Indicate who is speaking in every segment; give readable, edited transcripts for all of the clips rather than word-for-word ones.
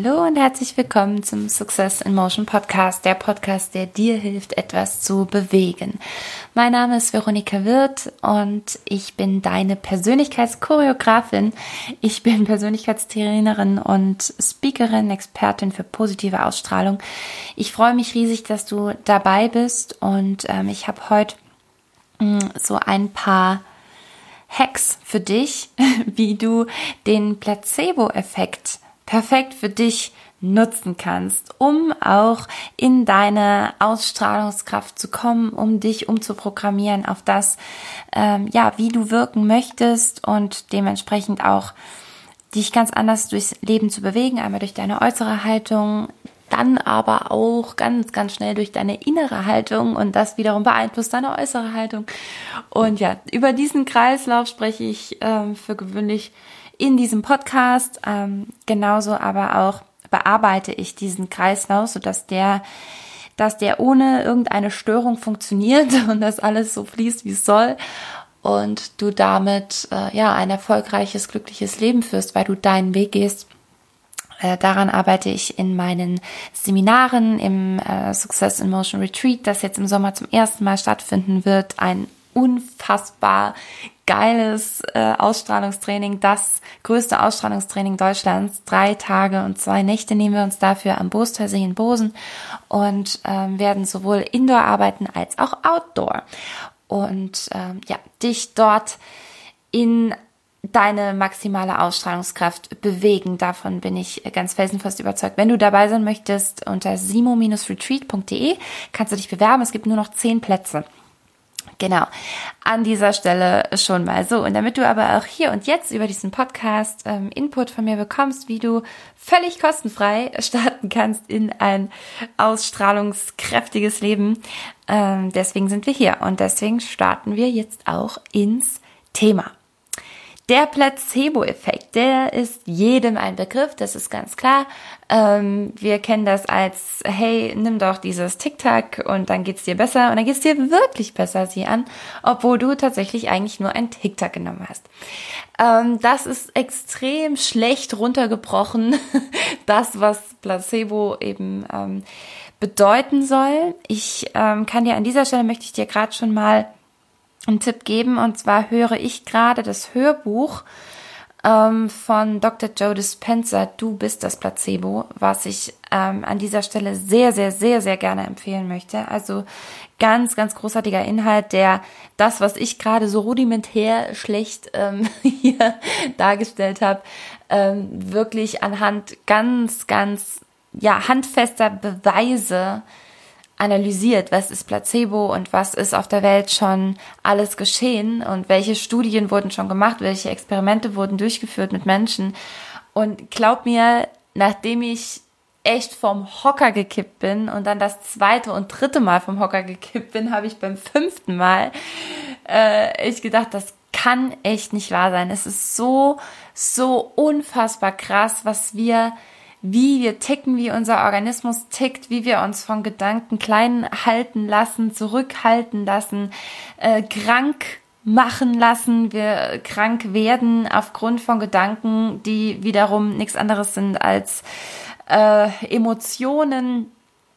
Speaker 1: Hallo und herzlich willkommen zum Success in Motion Podcast, der Podcast, der dir hilft, etwas zu bewegen. Mein Name ist Veronika Wirth und ich bin deine Persönlichkeitschoreografin. Ich bin Persönlichkeitstrainerin und Speakerin, Expertin für positive Ausstrahlung. Ich freue mich riesig, dass du dabei bist und ich habe heute so ein paar Hacks für dich, wie du den Placebo-Effekt perfekt für dich nutzen kannst, um auch in deine Ausstrahlungskraft zu kommen, um dich umzuprogrammieren auf das, wie du wirken möchtest und dementsprechend auch dich ganz anders durchs Leben zu bewegen, einmal durch deine äußere Haltung, dann aber auch ganz, ganz schnell durch deine innere Haltung und das wiederum beeinflusst deine äußere Haltung. Und ja, über diesen Kreislauf spreche ich für gewöhnlich in diesem Podcast. Genauso aber auch bearbeite ich diesen Kreislauf, sodass der ohne irgendeine Störung funktioniert und das alles so fließt, wie es soll. Und du damit ein erfolgreiches, glückliches Leben führst, weil du deinen Weg gehst. Daran arbeite ich in meinen Seminaren im Success in Motion Retreat, das jetzt im Sommer zum ersten Mal stattfinden wird. Ein unfassbar geiles Ausstrahlungstraining, das größte Ausstrahlungstraining Deutschlands. 3 Tage und 2 Nächte nehmen wir uns dafür am Bostersee in Bosen und werden sowohl Indoor arbeiten als auch Outdoor. Und dich dort in deine maximale Ausstrahlungskraft bewegen. Davon bin ich ganz felsenfest überzeugt. Wenn du dabei sein möchtest, unter simo-retreat.de kannst du dich bewerben. Es gibt nur noch 10 Plätze. Genau, an dieser Stelle schon mal so. Und damit du aber auch hier und jetzt über diesen Podcast Input von mir bekommst, wie du völlig kostenfrei starten kannst in ein ausstrahlungskräftiges Leben, deswegen sind wir hier und deswegen starten wir jetzt auch ins Thema. Der Placebo-Effekt, der ist jedem ein Begriff, das ist ganz klar. Wir kennen das als, hey, nimm doch dieses Tic-Tac und dann geht's dir besser und dann geht's dir wirklich besser, sieh an, obwohl du tatsächlich eigentlich nur ein Tic-Tac genommen hast. Das ist extrem schlecht runtergebrochen, das, was Placebo eben bedeuten soll. Ich kann dir an dieser Stelle, möchte ich dir gerade schon mal einen Tipp geben, und zwar höre ich gerade das Hörbuch von Dr. Joe Dispenza, Du bist das Placebo, was ich an dieser Stelle sehr, sehr, sehr, sehr gerne empfehlen möchte. Also ganz, ganz großartiger Inhalt, der das, was ich gerade so rudimentär schlecht hier dargestellt habe, wirklich anhand ganz, ganz handfester Beweise analysiert, was ist Placebo und was ist auf der Welt schon alles geschehen und welche Studien wurden schon gemacht, welche Experimente wurden durchgeführt mit Menschen. Und glaub mir, nachdem ich echt vom Hocker gekippt bin und dann das 2. und 3. Mal vom Hocker gekippt bin, habe ich beim 5. Mal echt gedacht, das kann echt nicht wahr sein. Es ist so, so unfassbar krass, wie wir ticken, wie unser Organismus tickt, wie wir uns von Gedanken klein halten lassen, zurückhalten lassen, krank machen lassen, wir krank werden aufgrund von Gedanken, die wiederum nichts anderes sind als Emotionen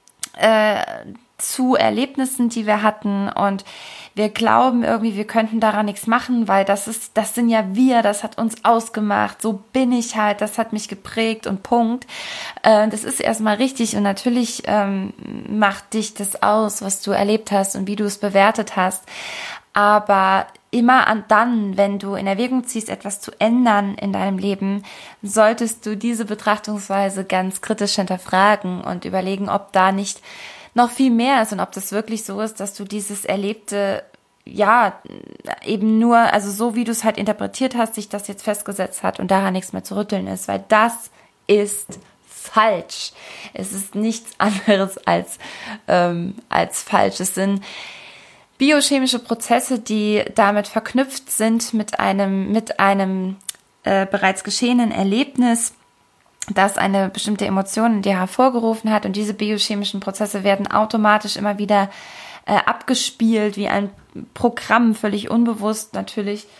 Speaker 1: zu Erlebnissen, die wir hatten, und wir glauben irgendwie, wir könnten daran nichts machen, weil das sind ja wir, das hat uns ausgemacht, so bin ich halt, das hat mich geprägt und Punkt. Das ist erstmal richtig und natürlich macht dich das aus, was du erlebt hast und wie du es bewertet hast. Aber immer dann, wenn du in Erwägung ziehst, etwas zu ändern in deinem Leben, solltest du diese Betrachtungsweise ganz kritisch hinterfragen und überlegen, ob da nicht noch viel mehr ist und ob das wirklich so ist, dass du dieses Erlebte, eben nur, also so wie du es halt interpretiert hast, sich das jetzt festgesetzt hat und daran nichts mehr zu rütteln ist, weil das ist falsch. Es ist nichts anderes als falsch. Es sind biochemische Prozesse, die damit verknüpft sind mit einem bereits geschehenen Erlebnis, das eine bestimmte Emotion in dir hervorgerufen hat, und diese biochemischen Prozesse werden automatisch immer wieder abgespielt, wie ein Programm, völlig unbewusst natürlich,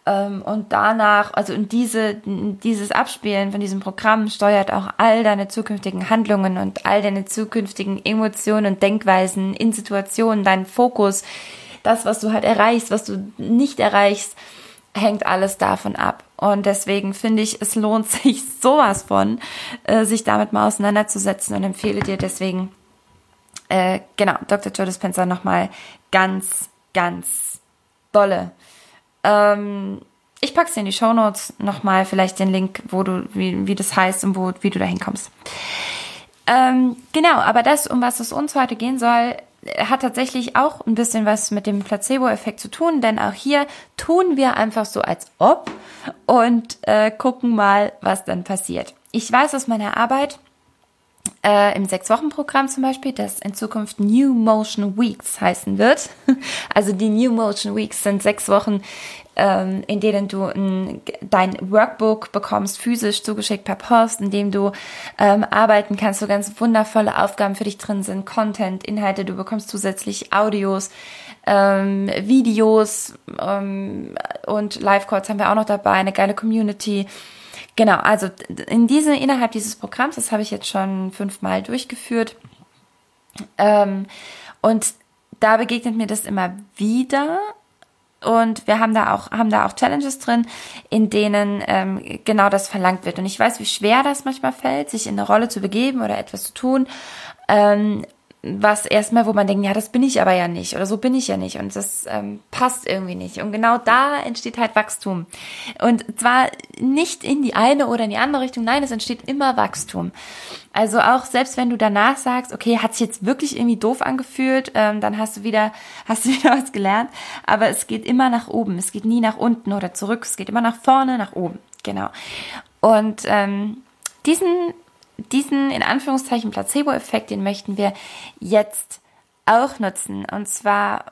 Speaker 1: Und danach, also dieses Abspielen von diesem Programm steuert auch all deine zukünftigen Handlungen und all deine zukünftigen Emotionen und Denkweisen in Situationen, deinen Fokus, das, was du halt erreichst, was du nicht erreichst, hängt alles davon ab. Und deswegen finde ich, es lohnt sich sowas von, sich damit mal auseinanderzusetzen und empfehle dir deswegen, genau, Dr. Joe Dispenza nochmal ganz, ganz dolle. Ich pack's dir in die Shownotes nochmal, vielleicht den Link, wo du, wie das heißt und wie du da hinkommst. Genau, aber das, um was es uns heute gehen soll, hat tatsächlich auch ein bisschen was mit dem Placebo-Effekt zu tun, denn auch hier tun wir einfach so als ob und gucken mal, was dann passiert. Ich weiß aus meiner Arbeit, im 6-Wochen-Programm zum Beispiel, das in Zukunft New Motion Weeks heißen wird. Also die New Motion Weeks sind 6 Wochen, in denen du dein Workbook bekommst, physisch zugeschickt per Post, in dem du arbeiten kannst, wo ganz wundervolle Aufgaben für dich drin sind, Content, Inhalte, du bekommst zusätzlich Audios, Videos und Live-Calls haben wir auch noch dabei, eine geile Community. Genau, also innerhalb dieses Programms, das habe ich jetzt schon 5-mal durchgeführt, und da begegnet mir das immer wieder, und wir haben da auch Challenges drin, in denen genau das verlangt wird. Und ich weiß, wie schwer das manchmal fällt, sich in eine Rolle zu begeben oder etwas zu tun, was erstmal, wo man denkt, ja, das bin ich aber ja nicht oder so bin ich ja nicht und das passt irgendwie nicht. Und genau da entsteht halt Wachstum. Und zwar nicht in die eine oder in die andere Richtung, nein, es entsteht immer Wachstum. Also auch selbst wenn du danach sagst, okay, hat sich jetzt wirklich irgendwie doof angefühlt, dann hast du wieder was gelernt, aber es geht immer nach oben, es geht nie nach unten oder zurück, es geht immer nach vorne, nach oben, genau. Und diesen in Anführungszeichen Placebo-Effekt, den möchten wir jetzt auch nutzen. Und zwar,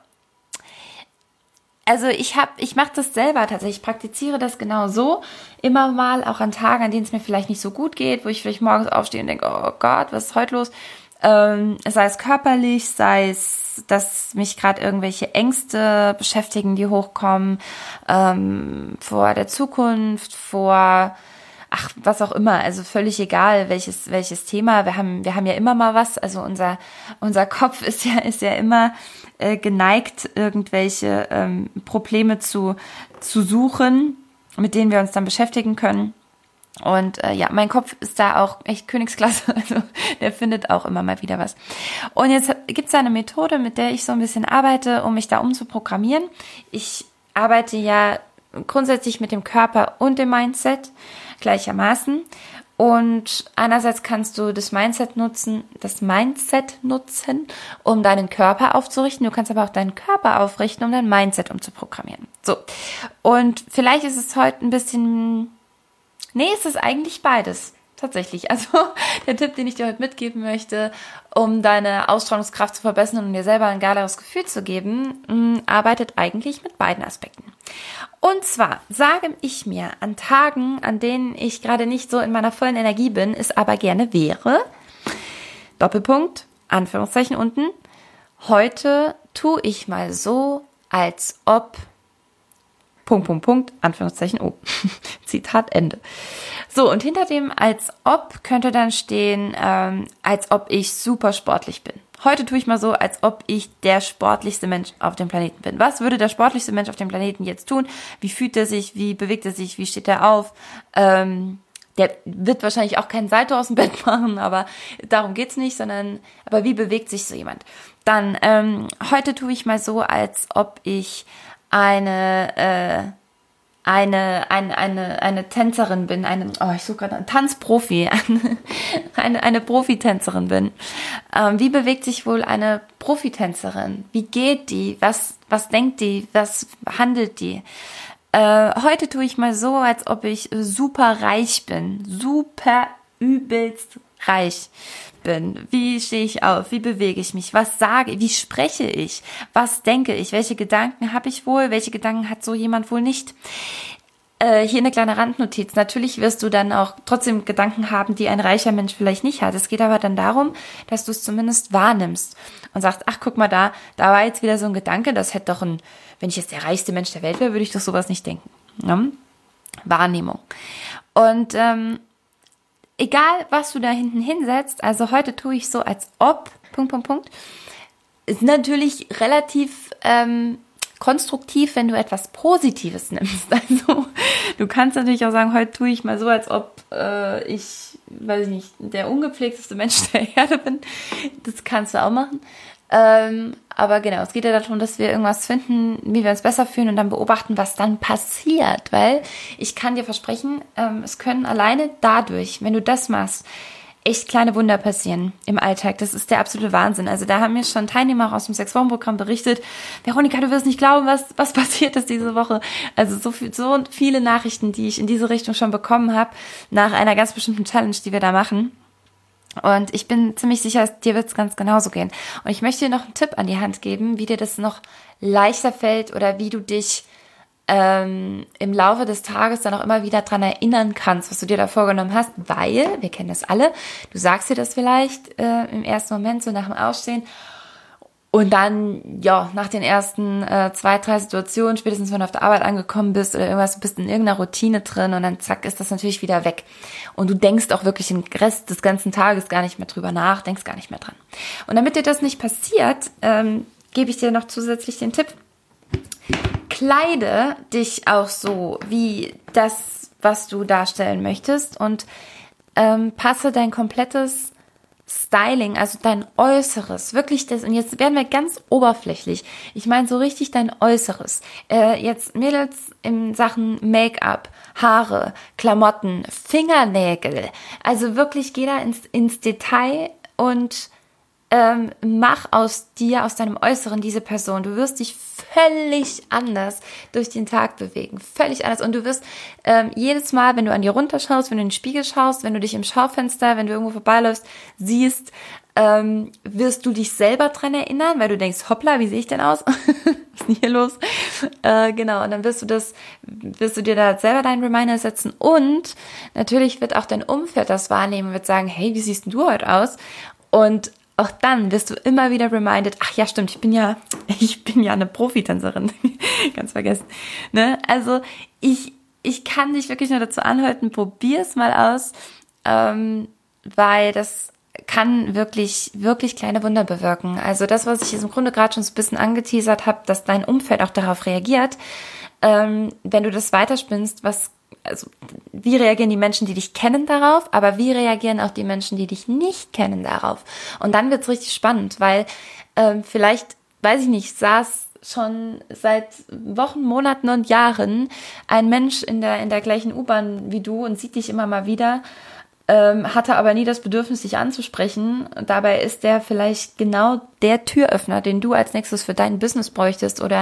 Speaker 1: also ich mache das selber tatsächlich, ich praktiziere das genau so, immer mal, auch an Tagen, an denen es mir vielleicht nicht so gut geht, wo ich vielleicht morgens aufstehe und denke, oh Gott, was ist heute los? Sei es körperlich, sei es, dass mich gerade irgendwelche Ängste beschäftigen, die hochkommen, vor der Zukunft, was auch immer, also völlig egal, welches Thema. Wir haben ja immer mal was, also unser Kopf ist ja immer geneigt, irgendwelche Probleme zu suchen, mit denen wir uns dann beschäftigen können. Und mein Kopf ist da auch echt Königsklasse, also der findet auch immer mal wieder was. Und jetzt gibt's da eine Methode, mit der ich so ein bisschen arbeite, um mich da umzuprogrammieren. Ich arbeite ja grundsätzlich mit dem Körper und dem Mindset gleichermaßen. Und einerseits kannst du das Mindset nutzen, um deinen Körper aufzurichten. Du kannst aber auch deinen Körper aufrichten, um dein Mindset umzuprogrammieren. So. Und vielleicht ist es heute ein bisschen, es ist eigentlich beides. Tatsächlich. Also der Tipp, den ich dir heute mitgeben möchte, um deine Ausstrahlungskraft zu verbessern und dir selber ein geileres Gefühl zu geben, arbeitet eigentlich mit beiden Aspekten. Und zwar sage ich mir an Tagen, an denen ich gerade nicht so in meiner vollen Energie bin, es aber gerne wäre, Doppelpunkt, Anführungszeichen unten, heute tue ich mal so, als ob, Anführungszeichen, Zitat Ende. So, und hinter dem als ob könnte dann stehen, als ob ich super sportlich bin. Heute tue ich mal so, als ob ich der sportlichste Mensch auf dem Planeten bin. Was würde der sportlichste Mensch auf dem Planeten jetzt tun? Wie fühlt er sich? Wie bewegt er sich? Wie steht er auf? Der wird wahrscheinlich auch keinen Salto aus dem Bett machen, aber darum geht's nicht, aber wie bewegt sich so jemand? Dann, heute tue ich mal so, als ob ich eine Tänzerin bin, ich suche gerade einen Tanzprofi, eine Profitänzerin bin. Wie bewegt sich wohl eine Profitänzerin? Wie geht die? Was denkt die? Was handelt die? Heute tue ich mal so, als ob ich super reich bin. Super übelst reich bin. Wie stehe ich auf? Wie bewege ich mich? Was sage ich? Wie spreche ich? Was denke ich? Welche Gedanken habe ich wohl? Welche Gedanken hat so jemand wohl nicht? Hier eine kleine Randnotiz. Natürlich wirst du dann auch trotzdem Gedanken haben, die ein reicher Mensch vielleicht nicht hat. Es geht aber dann darum, dass du es zumindest wahrnimmst und sagst, ach, guck mal, da war jetzt wieder so ein Gedanke, das hätte doch wenn ich jetzt der reichste Mensch der Welt wäre, würde ich doch sowas nicht denken. Ne? Wahrnehmung. Und egal, was du da hinten hinsetzt, also heute tue ich so, als ob, ist natürlich relativ konstruktiv, wenn du etwas Positives nimmst. Also du kannst natürlich auch sagen, heute tue ich mal so, als ob ich, weiß ich nicht, der ungepflegteste Mensch der Erde bin. Das kannst du auch machen. Aber genau, es geht ja darum, dass wir irgendwas finden, wie wir uns besser fühlen und dann beobachten, was dann passiert. Weil ich kann dir versprechen, es können alleine dadurch, wenn du das machst, echt kleine Wunder passieren im Alltag. Das ist der absolute Wahnsinn. Also da haben mir schon Teilnehmer aus dem 6-Wochen-Programm berichtet, Veronika, du wirst nicht glauben, was passiert ist diese Woche. Also so viele Nachrichten, die ich in diese Richtung schon bekommen habe, nach einer ganz bestimmten Challenge, die wir da machen. Und ich bin ziemlich sicher, dir wird es ganz genauso gehen. Und ich möchte dir noch einen Tipp an die Hand geben, wie dir das noch leichter fällt oder wie du dich im Laufe des Tages dann auch immer wieder dran erinnern kannst, was du dir da vorgenommen hast, weil, wir kennen das alle, du sagst dir das vielleicht im ersten Moment, so nach dem Ausstehen, und dann, ja, nach den ersten 2-3 Situationen, spätestens wenn du auf der Arbeit angekommen bist oder irgendwas, du bist in irgendeiner Routine drin und dann zack, ist das natürlich wieder weg. Und du denkst auch wirklich den Rest des ganzen Tages gar nicht mehr drüber nach, denkst gar nicht mehr dran. Und damit dir das nicht passiert, gebe ich dir noch zusätzlich den Tipp, kleide dich auch so wie das, was du darstellen möchtest und passe dein komplettes Styling, also dein Äußeres, wirklich das, und jetzt werden wir ganz oberflächlich, ich meine so richtig dein Äußeres, jetzt Mädels in Sachen Make-up, Haare, Klamotten, Fingernägel, also wirklich geh da ins Detail und mach aus dir, aus deinem Äußeren diese Person. Du wirst dich völlig anders durch den Tag bewegen. Völlig anders. Und du wirst jedes Mal, wenn du an dir runterschaust, wenn du in den Spiegel schaust, wenn du dich im Schaufenster, wenn du irgendwo vorbeiläufst, siehst, wirst du dich selber dran erinnern, weil du denkst, hoppla, wie sehe ich denn aus? Was ist denn hier los? Genau, und dann wirst du dir da selber deinen Reminder setzen. Und natürlich wird auch dein Umfeld das wahrnehmen und wird sagen, hey, wie siehst denn du heute aus? Und auch dann wirst du immer wieder reminded, ach ja, stimmt, ich bin ja eine Profitänzerin. Ganz vergessen. Ne? Also ich kann dich wirklich nur dazu anhalten, probier es mal aus, weil das kann wirklich, wirklich kleine Wunder bewirken. Also das, was ich jetzt im Grunde gerade schon so ein bisschen angeteasert habe, dass dein Umfeld auch darauf reagiert, wenn du das weiterspinnst, wie reagieren die Menschen, die dich kennen, darauf, aber wie reagieren auch die Menschen, die dich nicht kennen, darauf? Und dann wird's richtig spannend, weil vielleicht, weiß ich nicht, saß schon seit Wochen, Monaten und Jahren ein Mensch in der gleichen U-Bahn wie du und sieht dich immer mal wieder, hatte aber nie das Bedürfnis, dich anzusprechen. Dabei ist der vielleicht genau der Türöffner, den du als nächstes für dein Business bräuchtest oder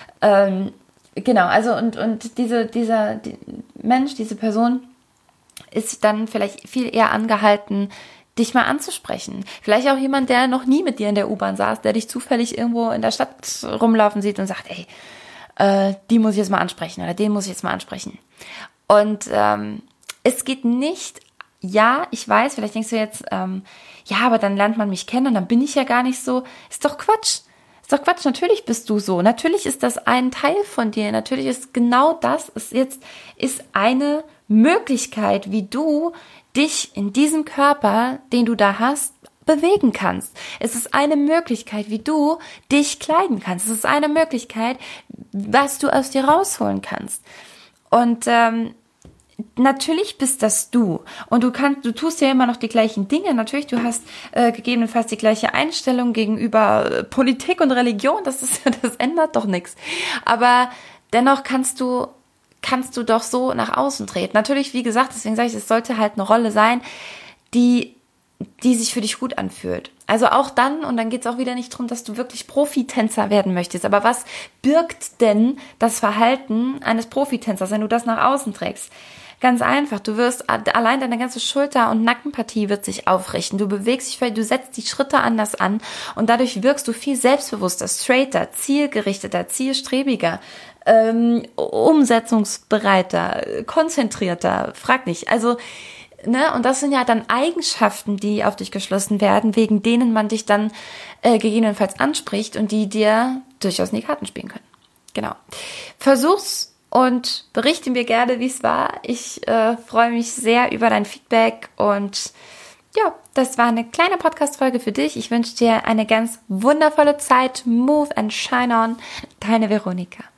Speaker 1: genau, also und dieser Mensch, diese Person ist dann vielleicht viel eher angehalten, dich mal anzusprechen. Vielleicht auch jemand, der noch nie mit dir in der U-Bahn saß, der dich zufällig irgendwo in der Stadt rumlaufen sieht und sagt, ey, die muss ich jetzt mal ansprechen oder den muss ich jetzt mal ansprechen. Und es geht nicht, ja, ich weiß, vielleicht denkst du jetzt, ja, aber dann lernt man mich kennen und dann bin ich ja gar nicht so. Ist doch Quatsch. Ist doch Quatsch, natürlich bist du so. Natürlich ist das ein Teil von dir. Natürlich ist genau das, ist eine Möglichkeit, wie du dich in diesem Körper, den du da hast, bewegen kannst. Es ist eine Möglichkeit, wie du dich kleiden kannst. Es ist eine Möglichkeit, was du aus dir rausholen kannst. Und natürlich bist das du. Und du tust ja immer noch die gleichen Dinge. Natürlich, du hast gegebenenfalls die gleiche Einstellung gegenüber Politik und Religion. Das ändert doch nichts. Aber dennoch kannst du doch so nach außen treten. Natürlich, wie gesagt, deswegen sage ich, es sollte halt eine Rolle sein, die sich für dich gut anfühlt. Also auch dann, und dann geht es auch wieder nicht darum, dass du wirklich Profitänzer werden möchtest. Aber was birgt denn das Verhalten eines Profitänzers, wenn du das nach außen trägst? Ganz einfach, du wirst, allein deine ganze Schulter- und Nackenpartie wird sich aufrichten. Du bewegst dich, du setzt die Schritte anders an und dadurch wirkst du viel selbstbewusster, straighter, zielgerichteter, zielstrebiger, umsetzungsbereiter, konzentrierter, frag nicht. Also, ne, und das sind ja dann Eigenschaften, die auf dich geschlossen werden, wegen denen man dich dann gegebenenfalls anspricht und die dir durchaus in die Karten spielen können. Genau. Versuch's und berichte mir gerne, wie es war. Ich freue mich sehr über dein Feedback und ja, das war eine kleine Podcast-Folge für dich. Ich wünsche dir eine ganz wundervolle Zeit. Move and shine on. Deine Veronika.